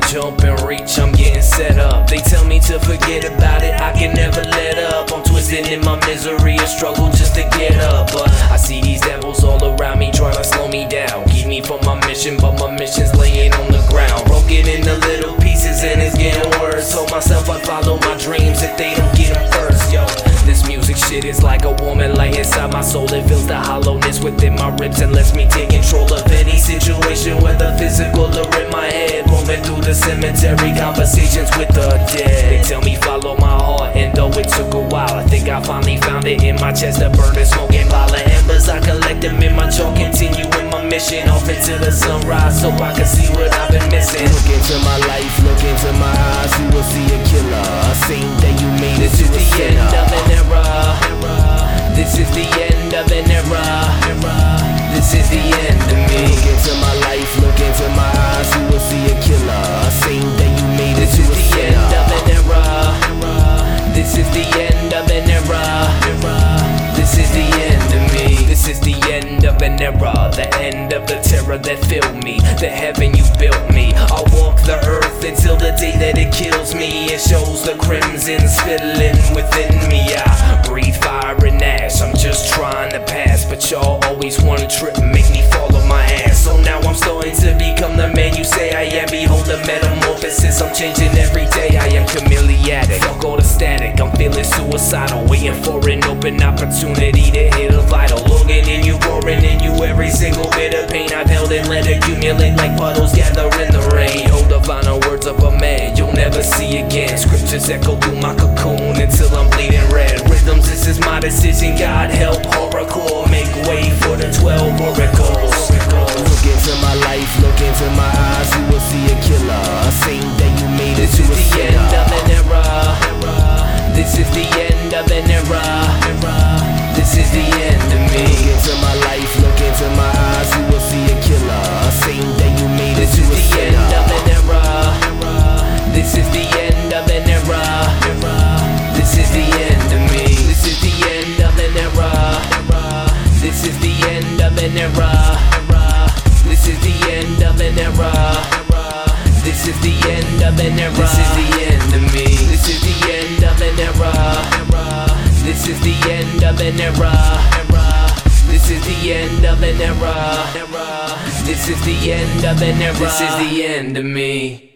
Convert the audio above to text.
jump and reach, I'm getting set up. They tell me to forget about it, I can never let up. I'm twisted in my misery, a struggle just to get up. But I see these devils all around me trying to slow me down, keep me from my mission, but my mission's laying on the ground. Broken into little pieces and it's getting worse. Told myself I'd follow my dreams if they don't get them first, yo. This music shit is like a woman light inside my soul. It fills the hollowness within my ribs and lets me take control of any situation, whether physical or in my head. Roaming through the cemetery, conversations with the dead. They tell me follow my heart, and though it took a while, I think I finally found it in my chest. A burning, smoking pile of embers, I collect them in my chalk. Continuing my mission off into the sunrise, so I can see what I've been missing. Look into my life, look into my eyes, you will see a killer. A scene that you made it to a sinner. This is the end of an era. This is the end of me. Look into my life, look into my eyes, you will see a killer. A scene that you made it to a sinner. This is the end of an era. This is the end of an era. This is the end of me. This is the end of an era. The end of the terror that filled me, the heaven you built me. I'll walk the earth until the day that it kills me. It shows the crimson spilling within me. I breathe fire and ash, I'm just trying to pass, but y'all always wanna trip and make me fall on my ass. So now I'm starting to become the man you say I am. Behold the metamorphosis, I'm changing every day. I am chameleonic, fuck all the static. I'm feeling suicidal, waiting for an open opportunity to hit a vital. Longing in you, roaring in you, every single bit of pain I've held and let accumulate like puddles gather in the rain. Hold the final words of a man you'll never see again. Scriptures echo through my cocoon until I'm bleeding red. Rhythms, this is my decision, God help horrorcore. Make way for the 12 oracles. Look into my life, look into my eyes, you will see a killer. A scene that you made it to a sinner. This is the end of an era. This is the end of an era. This is the end of me. Look into my life, look into my eyes, you will see a killer. A scene that you made it to a sinner. This is the end of an era. This is the end of an era. This is the end of me. This is the end of an era. This is the end of an era. This is the end of an era. This is the end of an era. This is the end of me. This is the end of an era. This is the end of an era. This is the end of an era. This is the end of an era. This is the end of me.